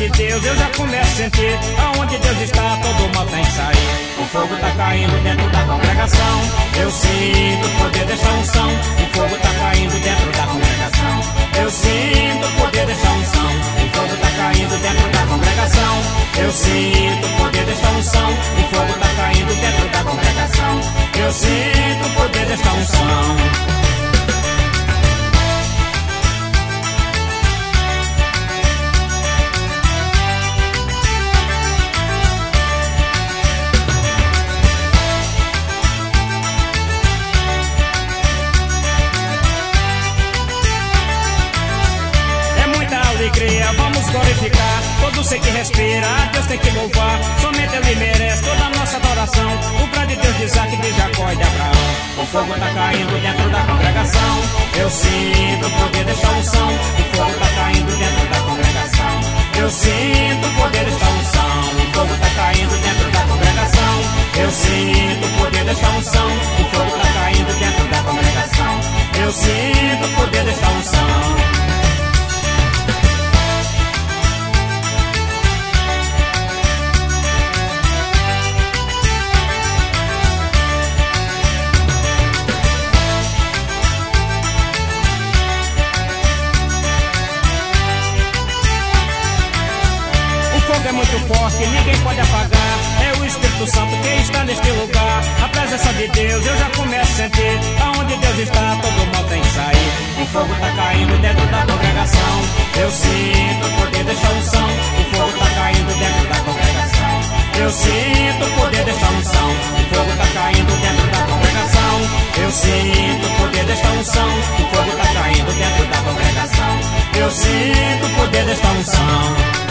de Deus eu já começo a sentir. Aonde Deus está, todo mal tem que sair. O fogo tá caindo dentro da congregação. Eu sinto o poder desta unção. O fogo tá caindo dentro da congregação. Eu sinto o poder desta unção. O fogo tá caindo dentro da congregação. Eu sinto o poder desta unção. O fogo tá caindo dentro da congregação. Eu sinto o poder desta unção. Alegria, vamos glorificar. Todo ser que respira, Deus tem que louvar. Somente Ele merece toda a nossa adoração. O grande Deus de Isaac, de Jacó e de Abraão. O fogo tá caindo dentro da congregação. Eu sinto o poder desta unção. O fogo tá caindo dentro da congregação. Eu sinto o poder desta unção. O fogo tá caindo dentro da congregação. Eu sinto o poder desta unção. O fogo tá caindo dentro da congregação. Eu sinto o poder desta unção. É muito forte, ninguém pode apagar. É o Espírito Santo que está neste lugar. A presença de Deus eu já começo a sentir. Aonde Deus está, todo mal tem que sair. O fogo tá caindo dentro da congregação. Eu sinto o poder desta unção. O fogo tá caindo dentro da congregação. Eu sinto o poder desta unção. O fogo tá caindo dentro da congregação. Eu sinto o poder desta unção. O fogo tá caindo dentro da congregação. Eu sinto o poder desta unção.